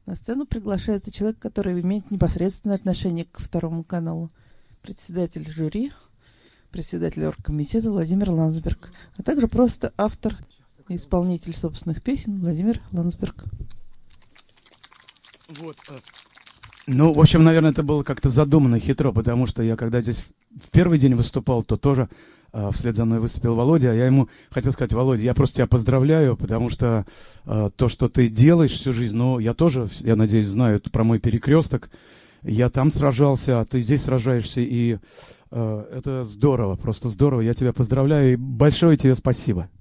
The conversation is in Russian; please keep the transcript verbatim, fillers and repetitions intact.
На сцену приглашается человек, который имеет непосредственное отношение к Второму каналу. Председатель жюри, председатель оргкомитета Владимир Ландсберг, а также просто автор и исполнитель собственных песен Владимир Ландсберг. Вот. Ну, в общем, наверное, это было как-то задумано хитро, потому что я, когда здесь в первый день выступал, то тоже э, вслед за мной выступил Володя, а я ему хотел сказать: Володя, я просто тебя поздравляю, потому что э, то, что ты делаешь всю жизнь, ну, я тоже, я надеюсь, знаю про мой перекресток, я там сражался, а ты здесь сражаешься, и э, это здорово, просто здорово, я тебя поздравляю, и большое тебе спасибо.